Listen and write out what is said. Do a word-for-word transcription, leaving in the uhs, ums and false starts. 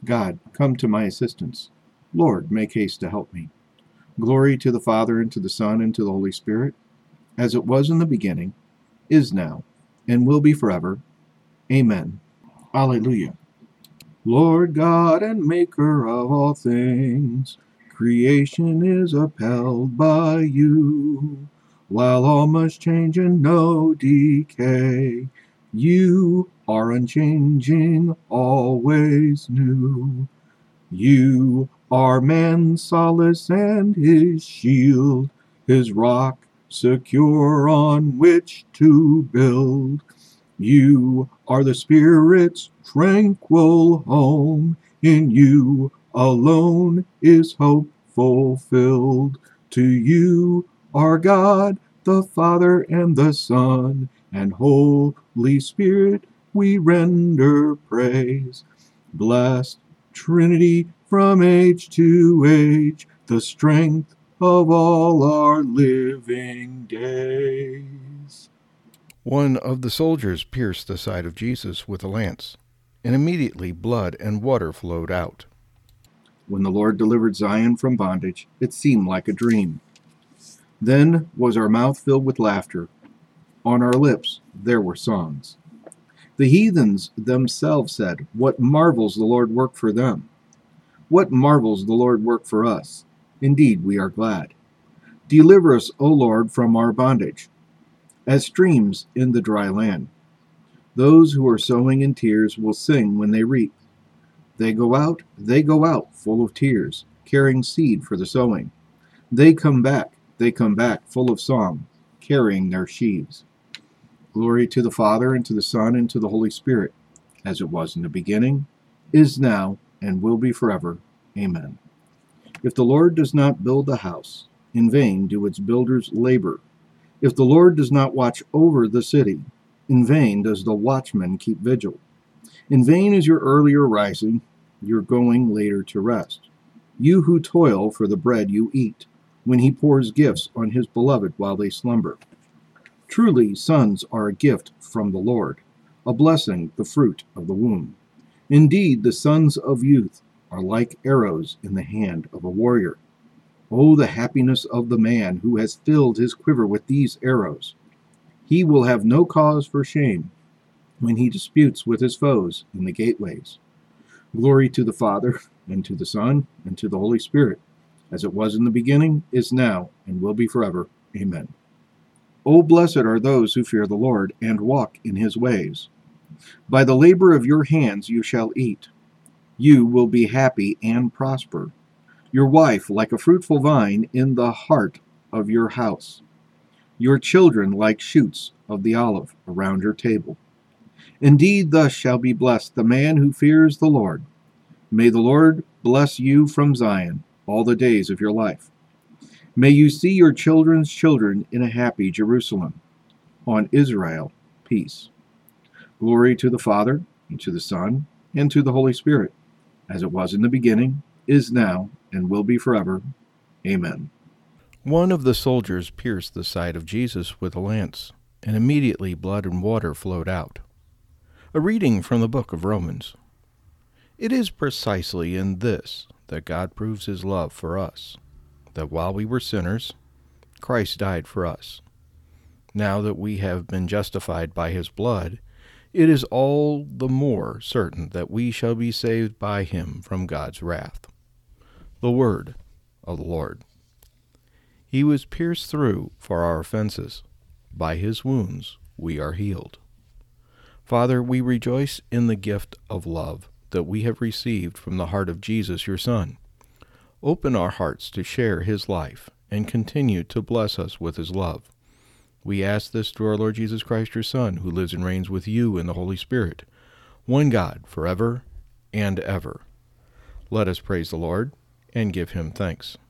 God, come to my assistance. Lord, make haste to help me. Glory to the Father, and to the Son, and to the Holy Spirit, as it was in the beginning, is now, and will be forever. Amen. Alleluia. Lord God and Maker of all things, creation is upheld by you. While all must change and know decay, you are unchanging, always new. You are man's solace and his shield, his rock secure on which to build. You are the Spirit's tranquil home. In you alone is hope fulfilled. To you are God, the Father and the Son, and Holy Spirit, we render praise. Blessed Trinity, from age to age, the strength of all our living days. One of the soldiers pierced the side of Jesus with a lance, and immediately blood and water flowed out. When the Lord delivered Zion from bondage, it seemed like a dream. Then was our mouth filled with laughter. On our lips there were songs. The heathens themselves said, "What marvels the Lord worked for them! What marvels the Lord worked for us! Indeed, we are glad. Deliver us, O Lord, from our bondage, as streams in the dry land. Those who are sowing in tears will sing when they reap. They go out, they go out, full of tears, carrying seed for the sowing. They come back, they come back, full of song, carrying their sheaves." Glory to the Father, and to the Son, and to the Holy Spirit, as it was in the beginning, is now, and will be forever. Amen. If the Lord does not build the house, in vain do its builders labor. If the Lord does not watch over the city, in vain does the watchman keep vigil. In vain is your earlier rising, your going later to rest. You who toil for the bread you eat, when he pours gifts on his beloved while they slumber. Truly, sons are a gift from the Lord, a blessing, the fruit of the womb. Indeed, the sons of youth are like arrows in the hand of a warrior. Oh, the happiness of the man who has filled his quiver with these arrows. He will have no cause for shame when he disputes with his foes in the gateways. Glory to the Father, and to the Son, and to the Holy Spirit, as it was in the beginning, is now, and will be forever. Amen. O blessed are those who fear the Lord, and walk in his ways. By the labor of your hands you shall eat. You will be happy and prosper. Your wife like a fruitful vine in the heart of your house. Your children like shoots of the olive around your table. Indeed, thus shall be blessed the man who fears the Lord. May the Lord bless you from Zion all the days of your life. May you see your children's children in a happy Jerusalem. On Israel, peace. Glory to the Father, and to the Son, and to the Holy Spirit, as it was in the beginning, is now, and will be forever. Amen. One of the soldiers pierced the side of Jesus with a lance, and immediately blood and water flowed out. A reading from the book of Romans. It is precisely in this that God proves his love for us, that while we were sinners, Christ died for us. Now that we have been justified by his blood, it is all the more certain that we shall be saved by him from God's wrath. The word of the Lord. He was pierced through for our offenses. By his wounds we are healed. Father, we rejoice in the gift of love that we have received from the heart of Jesus, your Son. Open our hearts to share his life and continue to bless us with his love. We ask this through our Lord Jesus Christ, your Son, who lives and reigns with you in the Holy Spirit, one God, forever and ever. Let us praise the Lord and give him thanks.